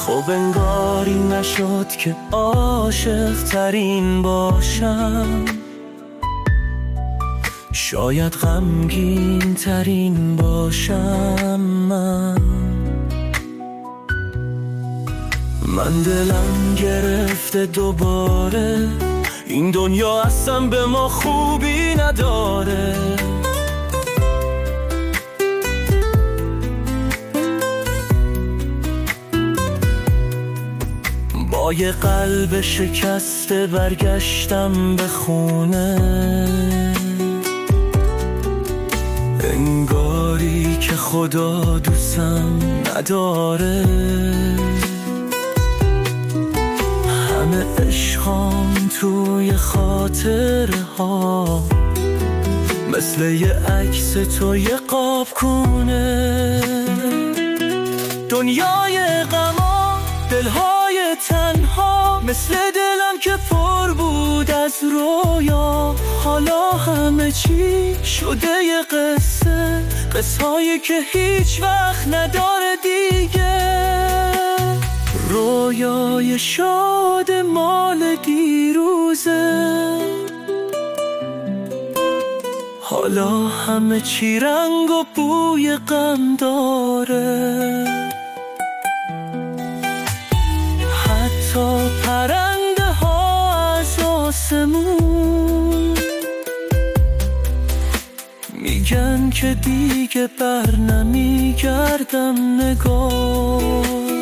خب انگاری نشد که عاشق ترین باشم، شاید غمگین ترین باشم. من دلم گرفته دوباره، این دنیا اصلا به ما خوبی نداره. با یه قلب شکسته برگشتم به خونه، انگاری که خدا دوستم نداره. همه عشقام توی خاطره ها، مثل یه عکس تو یه قاب کونه. دنیای غما، دلهای تنها، مثل دلم که پر بود از رویا. حالا همه چی شده یه قصه، قصه‌هایی که هیچ وقت نداره دیگه. رویای شاد مال دیروزه، حالا همه چی رنگ و بوی غم داره. حتی پرنده ها از آسمون میگن که دیگه بر نمیگردم نگاه.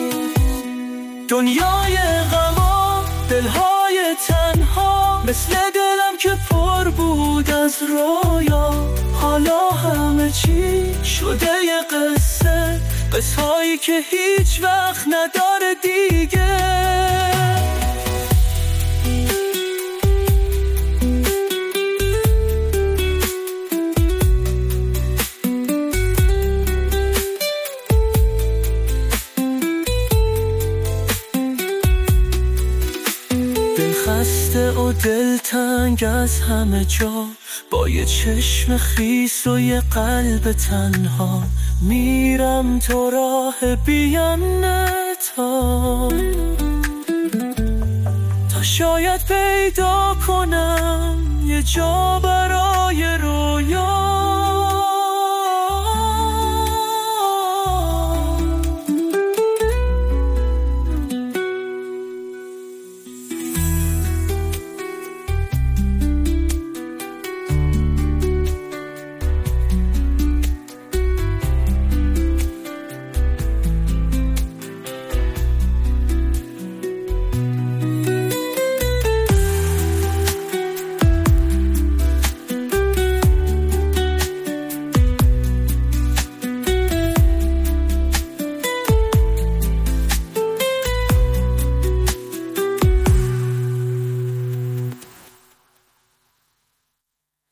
دنیای غما، دلهای تنها، مثل دلم که پر بود از رویا. حالا همه چی شده یه قصه، قصه‌هایی که هیچ وقت نداره دیگه. خسته و دلتنگ از همه جا، با یه چشم خیس و یه قلب تنها، میرم تو راه بی‌نتا تا شاید پیدا کنم یه جا برای رویا.